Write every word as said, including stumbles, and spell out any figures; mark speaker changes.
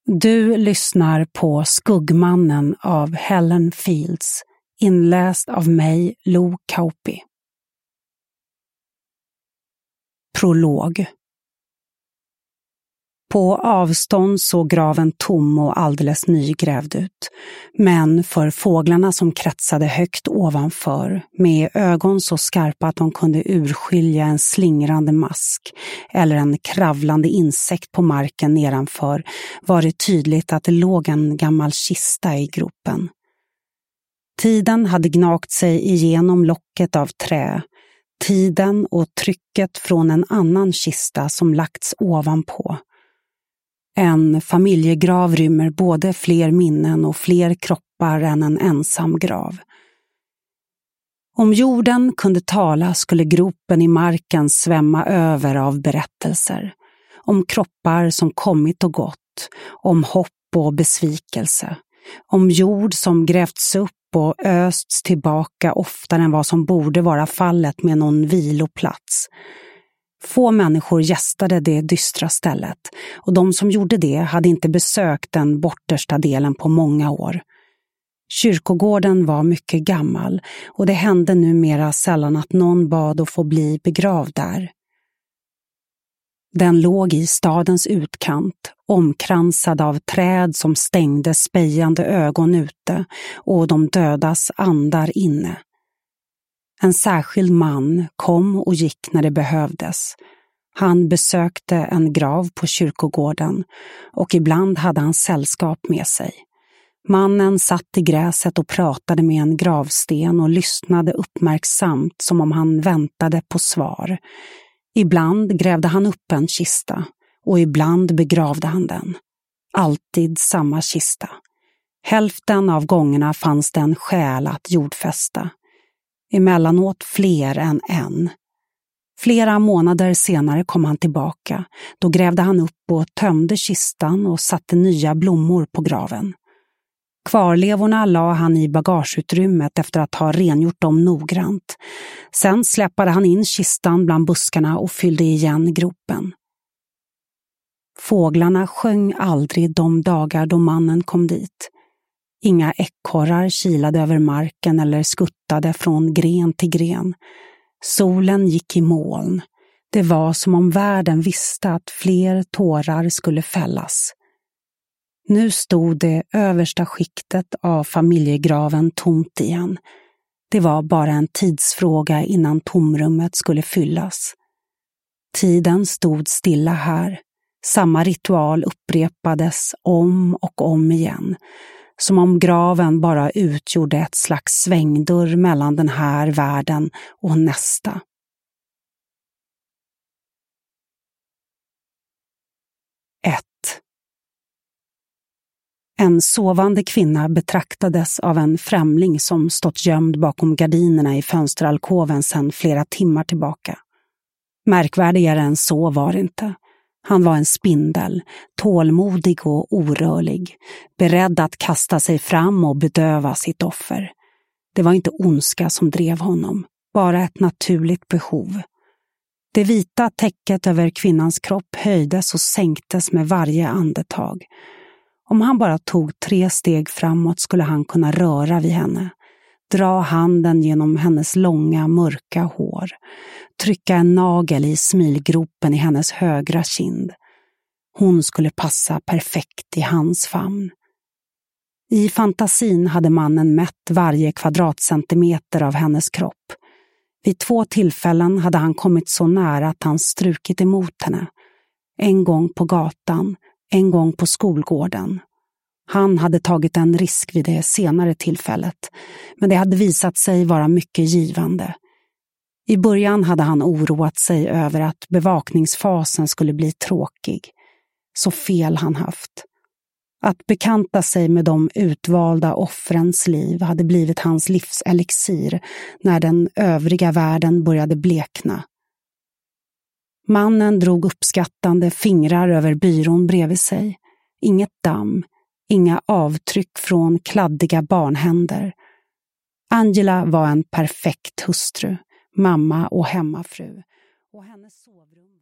Speaker 1: Du lyssnar på Skuggmannen av Helen Fields, inläst av mig, Lo Kauppi. Prolog. På avstånd såg graven tom och alldeles nygrävd ut, men för fåglarna som kretsade högt ovanför, med ögon så skarpa att de kunde urskilja en slingrande mask eller en kravlande insekt på marken nedanför, var det tydligt att det låg en gammal kista i gropen. Tiden hade gnagt sig igenom locket av trä, tiden och trycket från en annan kista som lagts ovanpå. En familjegrav rymmer både fler minnen och fler kroppar än en ensam grav. Om jorden kunde tala skulle gropen i marken svämma över av berättelser. Om kroppar som kommit och gått, om hopp och besvikelse. Om jord som grävts upp och östs tillbaka oftare än vad som borde vara fallet med någon viloplats. Få människor gästade det dystra stället, och de som gjorde det hade inte besökt den bortersta delen på många år. Kyrkogården var mycket gammal, och det hände numera sällan att någon bad att få bli begravd där. Den låg i stadens utkant, omkransad av träd som stängde spejande ögon ute och de dödas andar inne. En särskild man kom och gick när det behövdes. Han besökte en grav på kyrkogården och ibland hade han sällskap med sig. Mannen satt i gräset och pratade med en gravsten och lyssnade uppmärksamt som om han väntade på svar. Ibland grävde han upp en kista och ibland begravde han den. Alltid samma kista. Hälften av gångerna fanns det en själ att jordfästa. Emellanåt fler än en. Flera månader senare kom han tillbaka. Då grävde han upp och tömde kistan och satte nya blommor på graven. Kvarlevorna la han i bagageutrymmet efter att ha rengjort dem noggrant. Sen släppade han in kistan bland buskarna och fyllde igen gropen. Fåglarna sjöng aldrig de dagar då mannen kom dit. Inga ekorrar kilade över marken eller skuttade från gren till gren. Solen gick i moln. Det var som om världen visste att fler tårar skulle fällas. Nu stod det översta skiktet av familjegraven tomt igen. Det var bara en tidsfråga innan tomrummet skulle fyllas. Tiden stod stilla här. Samma ritual upprepades om och om igen. Som om graven bara utgjorde ett slags svängdörr mellan den här världen och nästa. ett. En sovande kvinna betraktades av en främling som stått gömd bakom gardinerna i fönsteralkoven sedan flera timmar tillbaka. Märkvärdigare än så var det inte. Han var en spindel, tålmodig och orörlig, beredd att kasta sig fram och bedöva sitt offer. Det var inte ondska som drev honom, bara ett naturligt behov. Det vita täcket över kvinnans kropp höjdes och sänktes med varje andetag. Om han bara tog tre steg framåt skulle han kunna röra vid henne. Dra handen genom hennes långa mörka hår. Trycka en nagel i smilgropen i hennes högra kind. Hon skulle passa perfekt i hans famn. I fantasin hade mannen mätt varje kvadratcentimeter av hennes kropp. Vid två tillfällen hade han kommit så nära att han strukit emot henne. En gång på gatan, en gång på skolgården. Han hade tagit en risk vid det senare tillfället, men det hade visat sig vara mycket givande. I början hade han oroat sig över att bevakningsfasen skulle bli tråkig. Så fel han haft. Att bekanta sig med de utvalda offrens liv hade blivit hans livselixir när den övriga världen började blekna. Mannen drog uppskattande fingrar över byrån bredvid sig. Inget damm, inga avtryck från kladdiga barnhänder. Angela var en perfekt hustru, mamma och hemmafru. Och hennes sovrum